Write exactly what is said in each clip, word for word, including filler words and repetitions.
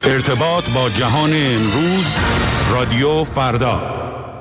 ارتباط با جهان امروز، رادیو فردا.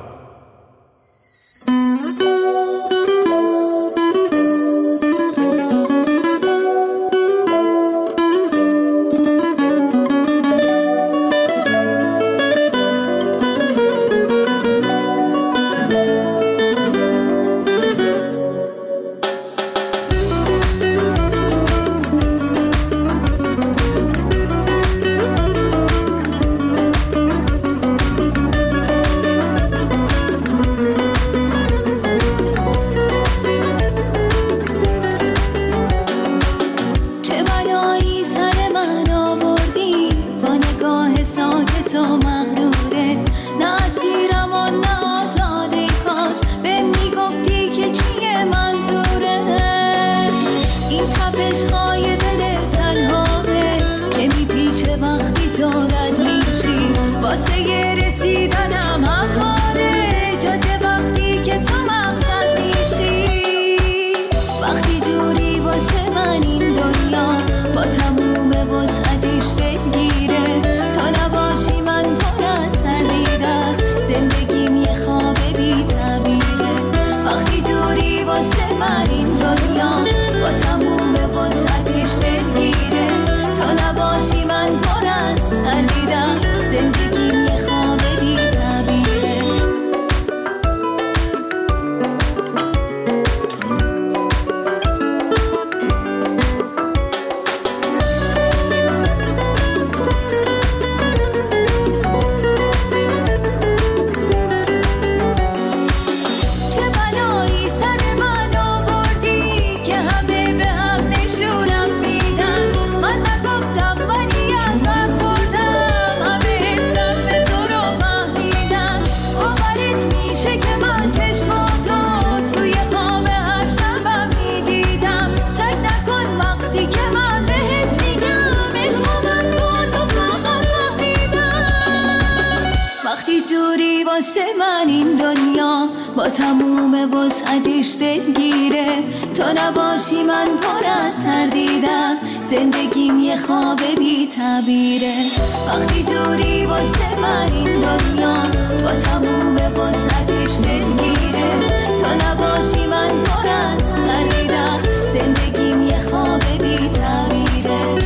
با تموم وسعتش دلگیره، تو نباشی من پر از تردیدم، زندگیم یه خواب بی تعبیره. وقتی دوری واسه من این دنیا با تموم وسعتش دلگیره، تو نباشی من پر از تردیدم، زندگیم یه خواب بی تعبیره.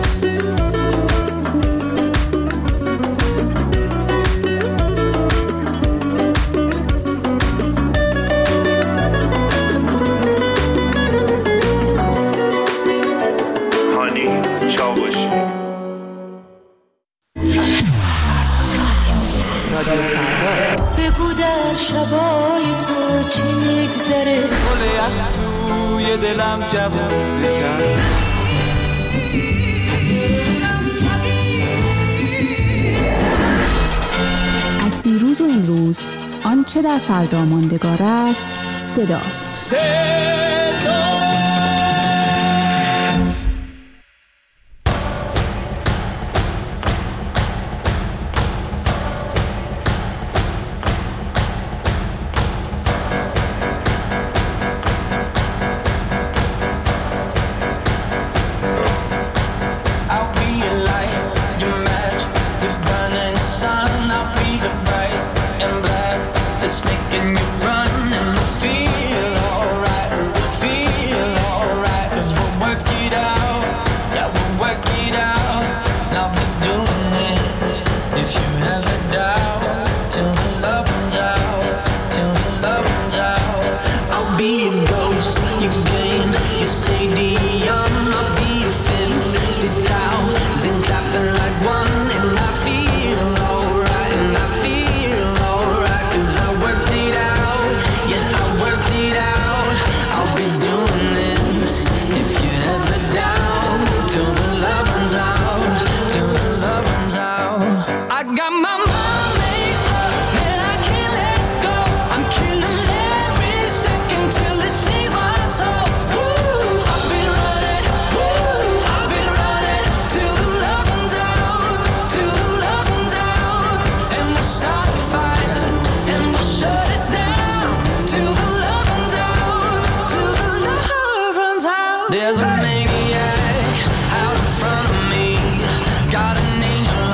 بگو در شبای تو چی میگذره، گل یخ توی دلم جوون بکن. از دیروز و امروز آنچه در فردا ماندگار است صداست. صدا There's a maniac out in front of me, got an angel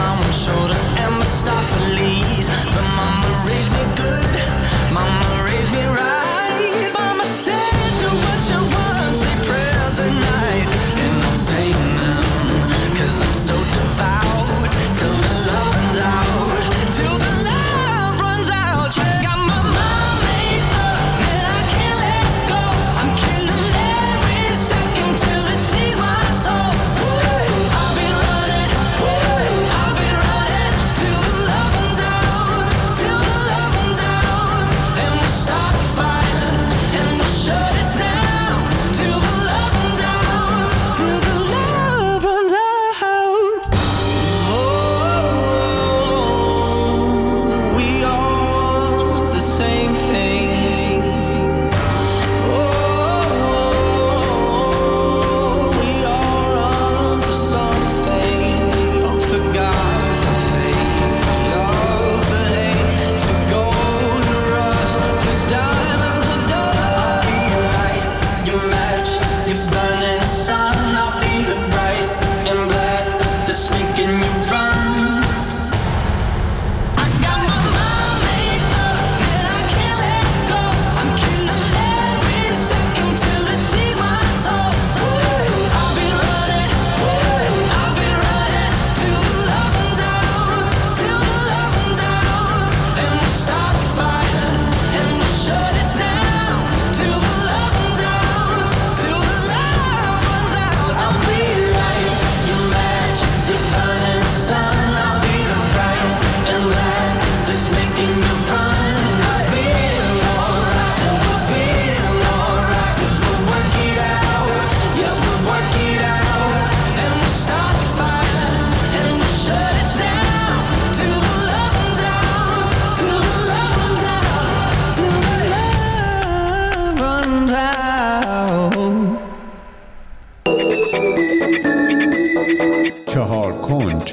چهار کنج.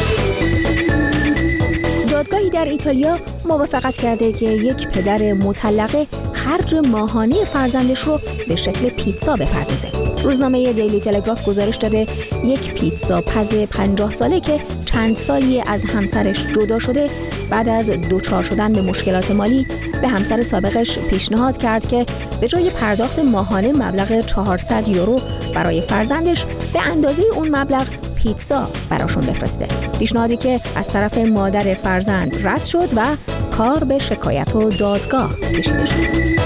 دادگاهی در ایتالیا موافقت کرده که یک پدر مطلقه خرج ماهانه فرزندش رو به شکل پیتزا بپردازه. روزنامه دیلی تلگراف گزارش داده یک پیتزا پز پنجاه ساله که چند سالی از همسرش جدا شده، بعد از دوچار شدن به مشکلات مالی به همسر سابقش پیشنهاد کرد که به جای پرداخت ماهانه مبلغ چهارصد یورو برای فرزندش به اندازه اون مبلغ پیتزا براشون بفرسته. پیشنهادی که از طرف مادر فرزند رد شد و کار به شکایت و دادگاه کشیده شد.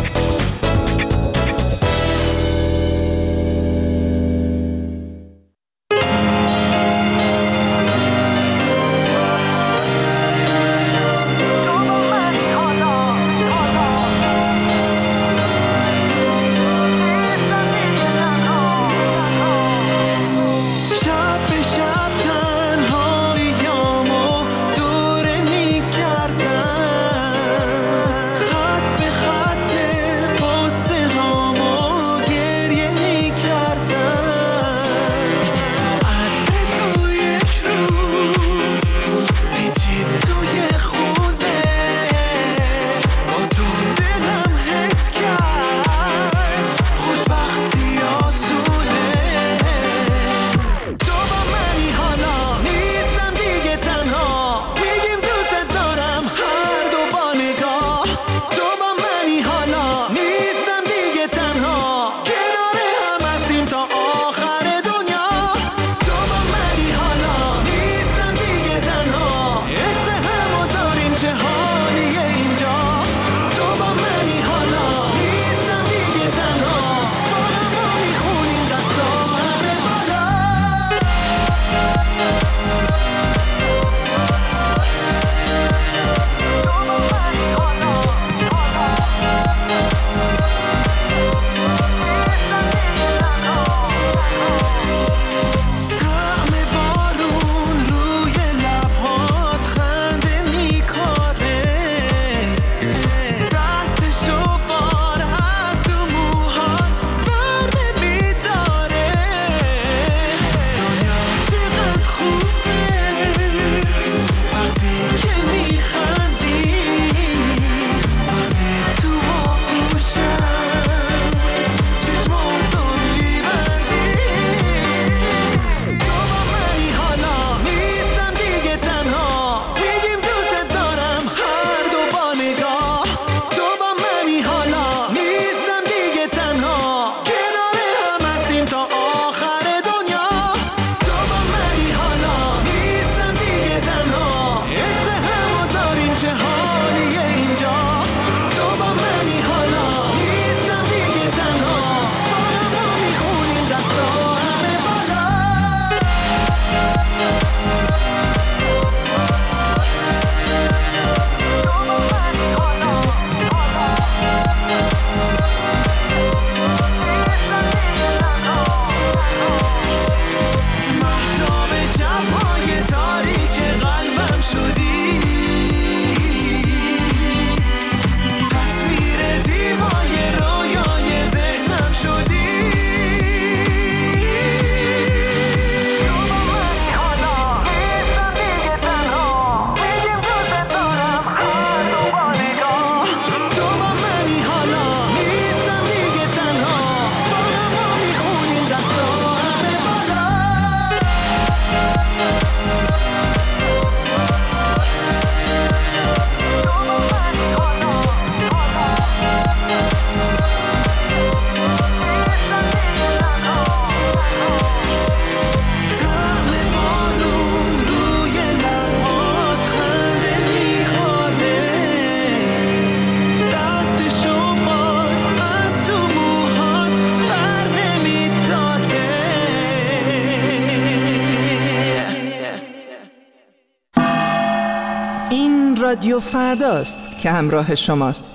رادیو فرداست که همراه شماست.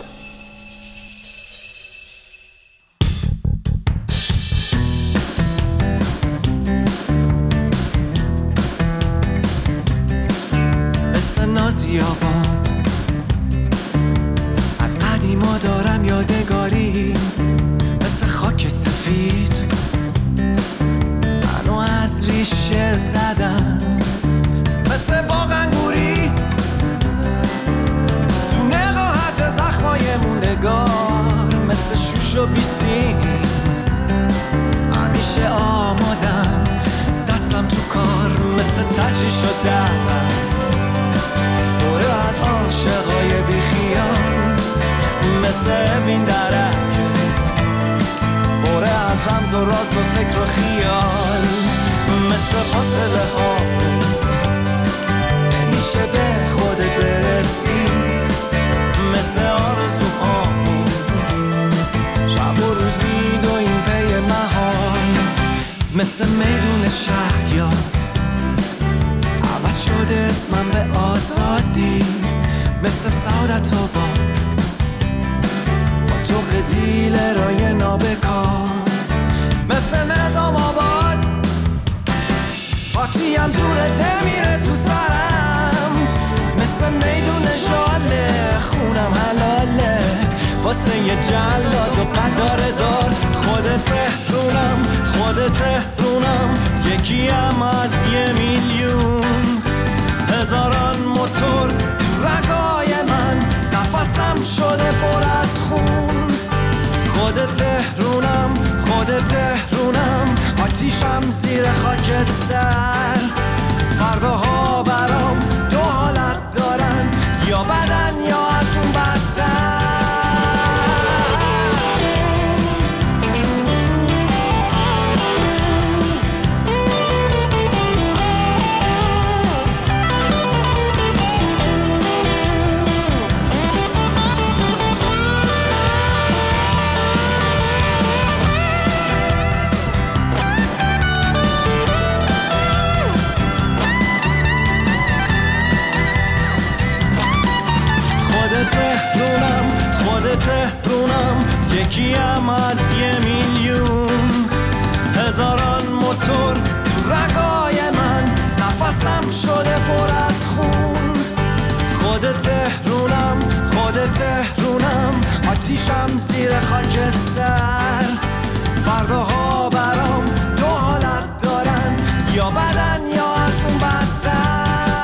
مثل نازی آباد از قدیما دارم یادگاری، مثل خاک سفید منو از ریشه زدم شو بیسیم همیشه آمادم دستم تو کار مثل تجی شدم بره از عاشقای بی خیال مثل امین درک بره از رمز و راز و فکر و خیال مثل فاصله ها نمیشه به خودت برسی مثل آرزوها شب و روز میدویم پی محال مثل میدون شهیاد عوض شده اسمم به آزادی مثل سعادت آباد با تو قدیل رای نابکار مثل نظام آباد پاچی هم زورت نمیره تو سرم مثل میدون جاله خونم حلاله واسه یه جلاد و قداره دار خودت رونم خودت رونم یکی هم از یه میلیون هزاران موتور تو رگای من نفسم شده پر از خون خودت رونم خودت رونم آتیشم زیر خاکستر فرداها برام دو حالت دارن یا بدن یا از اون بدتر یکی هم از یه میلیون هزاران موتور تو رگای من نفسم شده پر از خون خودت رونم خودت رونم آتیشم زیر خاکستر فرداها برام دو حالت دارن یا بدن یا از اون بدتر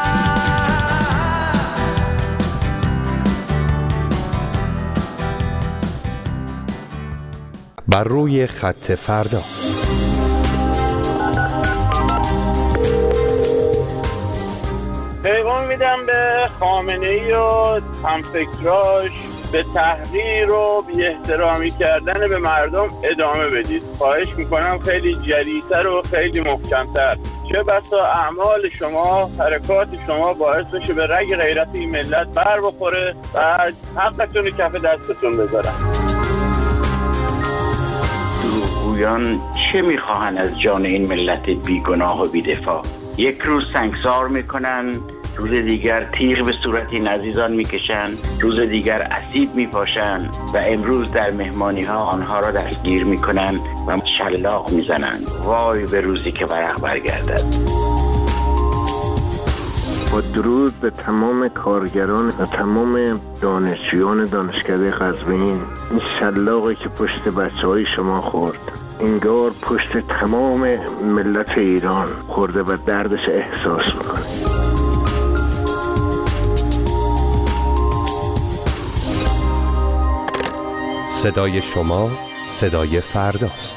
بر روی خط فردا. پیغام میدم به خامنه‌ای و همفکراش به تحقیر و بی احترامی کردن به مردم ادامه بدید. خواهش میکنم خیلی جدی‌تر و خیلی محکم‌تر. چه بسا اعمال شما، حرکات شما باعث بشه به رگ غیرت این ملت بر بخوره و حقتون رو کف دستتون بذارن. دروغگویان چه میخواهن از جان این ملت بیگناه و بی‌دفاع؟ یک روز سنگسار میکنن، روز دیگر تیغ به صورت این عزیزان میکشن، روز دیگر اسید میپاشن و امروز در مهمانی ها آنها را دستگیر میکنن و شلاق میزنن. وای به روزی که ورق برگردد. با درود به تمام کارگران و تمام دانشجویان دانشکده قزوین، این شلاقی که پشت بچه های شما خورد انگار پشت تمام ملت ایران خورده و دردش احساس میکنه. صدای شما صدای فرداست.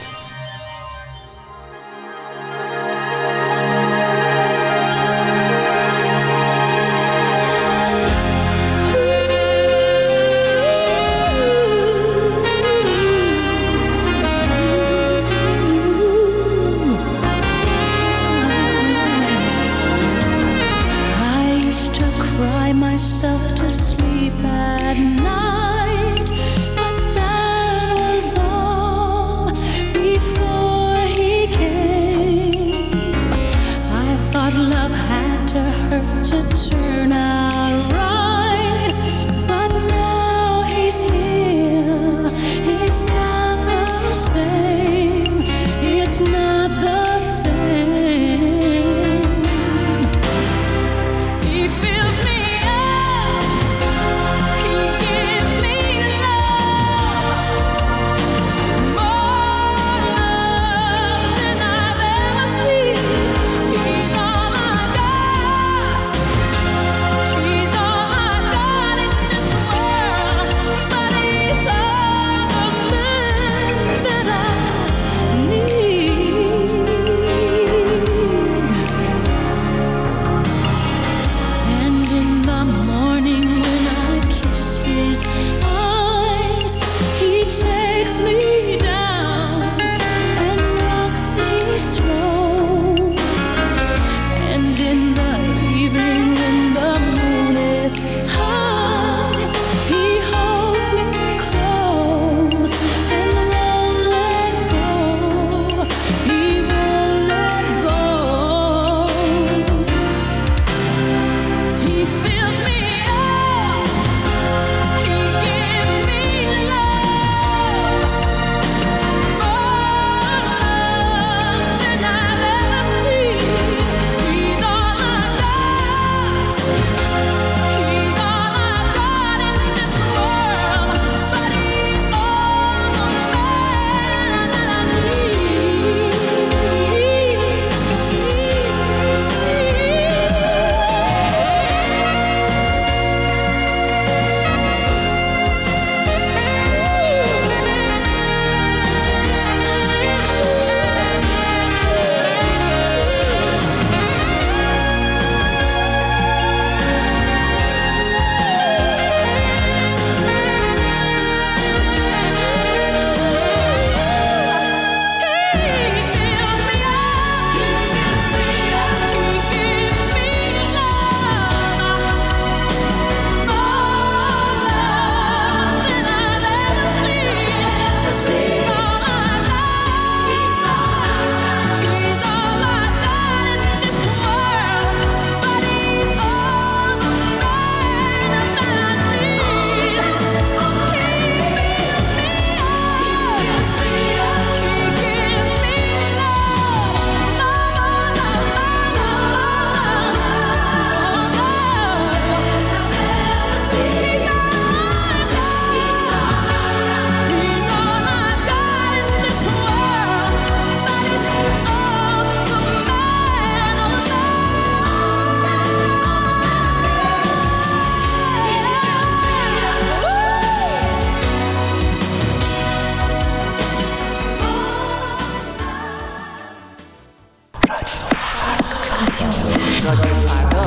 فردا.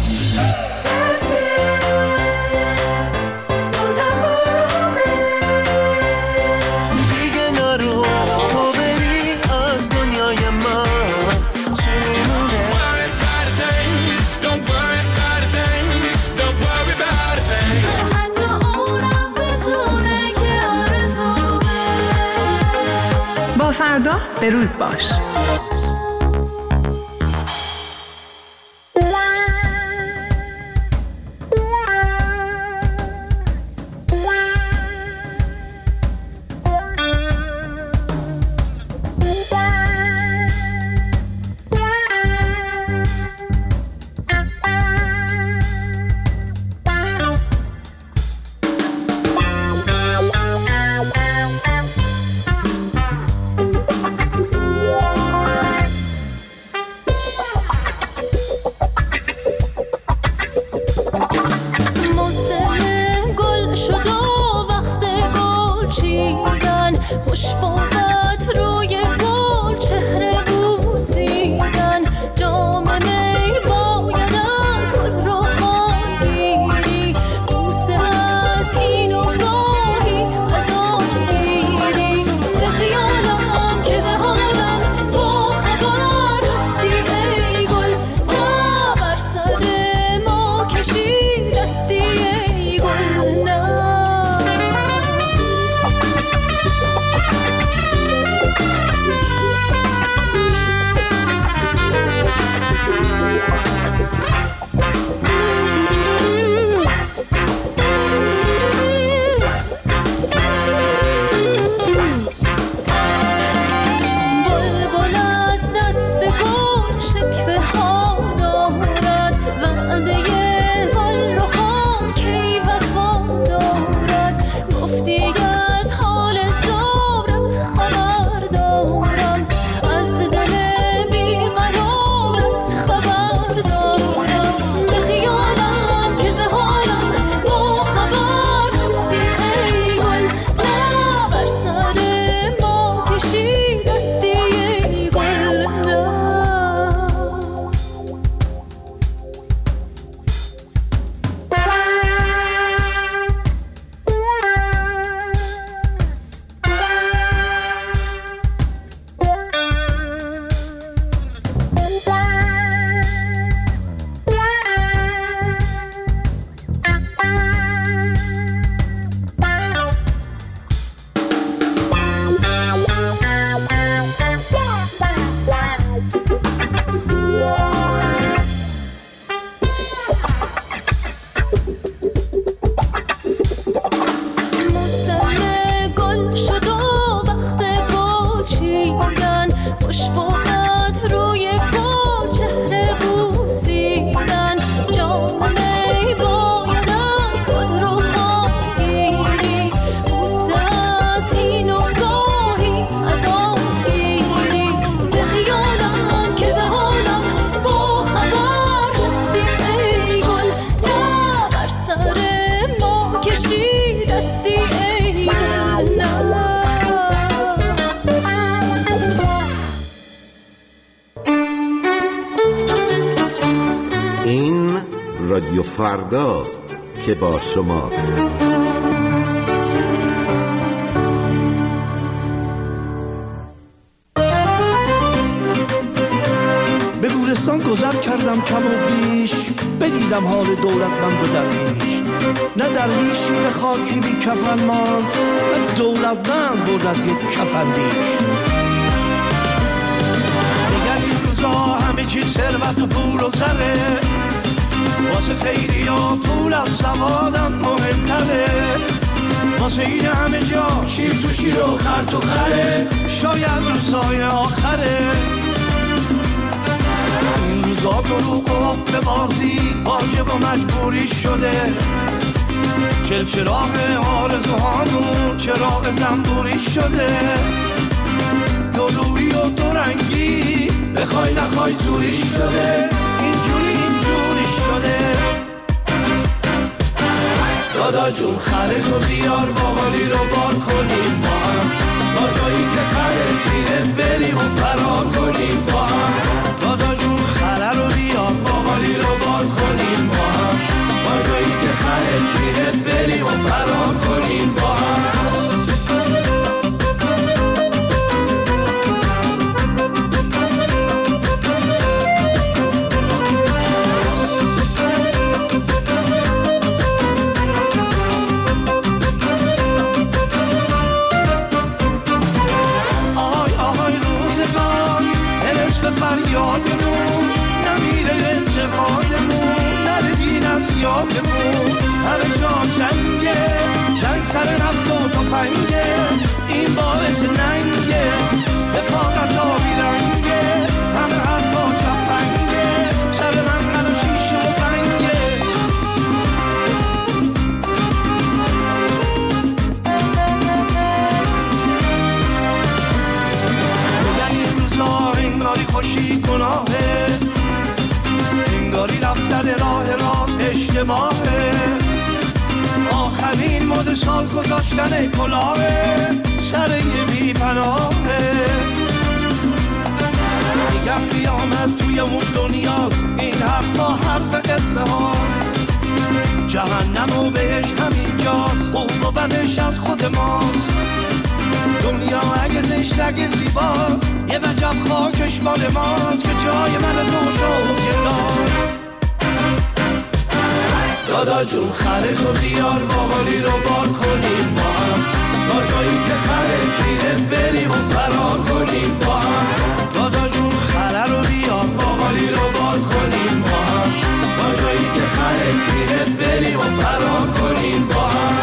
فردا به روز باش. رادیو فرداست که با شماست. به گورستان گذر کردم کم و بیش، بدیدم حال دولتمند و درویش. نه درویشی به خاکی بی کفن ماند، نه دولتمند برد از یک کفن بیش. دیگر این روزا همه چیز ثروت و پول و زره، واسه خیلی ها پول از سوادم مهمتره. واسه این همه جا شیر تو شیر و خر تو خره، شاید روزای آخره. این روزا دروغ و به بازی واجب و مجبوری شده. چل چراغ آرزوهامون چراغ زنبوری شده. دو روی و دو رنگی بخوای نخوای زوری شده. اینجوری اینجوری شده. دادا جون خره تو بیار باقالی رو بار کنیم با هم، تا جایی که خره میره بریم و فرار کنیم با هم. دادا جون خره رو بیار باقالی رو زیادمون، همه جا جنگه، جنگ سر نفت و تفنگه، این باعث ننگه، رفاقت آبی رنگه، همه حرفا جفنگه، سر من من و شیشه و بنگه. بگن این روزا انگاری خوشی گناهه، انگاری رفتن راه راست اشتباهه، آخرین مد سال گذاشتن کلاهه، سر یه بی پناهه. میگم قیامت توی اون دنیاست، این حرفا حرف قصه هاست، جهنم و بهش همینجاست، خوب و بدش از خود ماست. دنیا اگه زشت اگه زیباست، یه وجب خاکش مال ماست، که جای من دوش و گداست. دادا جون خره تو بیار باقالی رو بار کنیم با هم، تا جایی که خره میره بریم و فرار کنیم با هم. دادا جون خره رو بیار باقالی رو بار کنیم با هم، تا جایی که خره میره بریم و فرار کنیم با هم.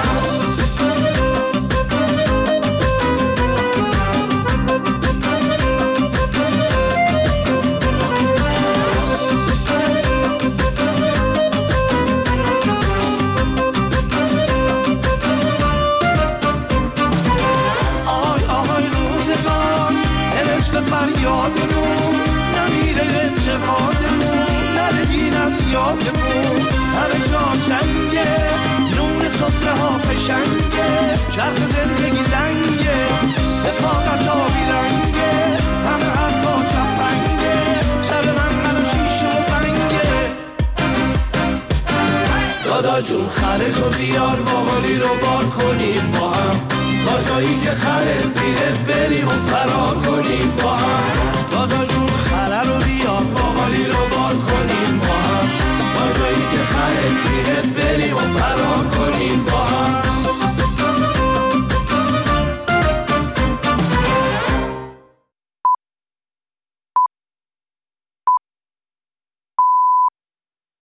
فریادمون نمیره انتقادمون، نره دین از یادمون، همه جا جنگه، نون سفره ها فشنگه، چرخ زندگی لنگه، رفاقت آبی رنگه، همه حرفا جفنگه، سر من من و شیشه و بنگه. دادا جون خره تو بیار باقالی رو بار کنیم با هم، تا جایی که خره میره بریم و فرار کنیم با هم.